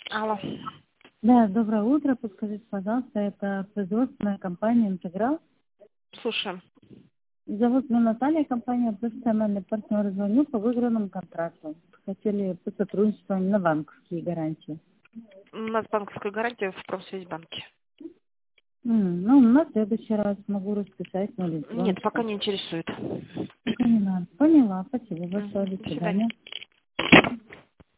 Алло. Да, доброе утро. Подскажите, пожалуйста, это производственная компания «Интеграл». Слушаем. Зовут меня Наталья, компания «Профессиональный партнер». Звоню по выигранному контракту. Хотели посотрудничествовать на банковские гарантии. У нас банковская гарантия в Промсвязьбанке. Ну, на следующий раз могу расписать на электронку. Нет, пока не интересует. Пока не надо. Поняла. Спасибо большое. До До свидания. свидания.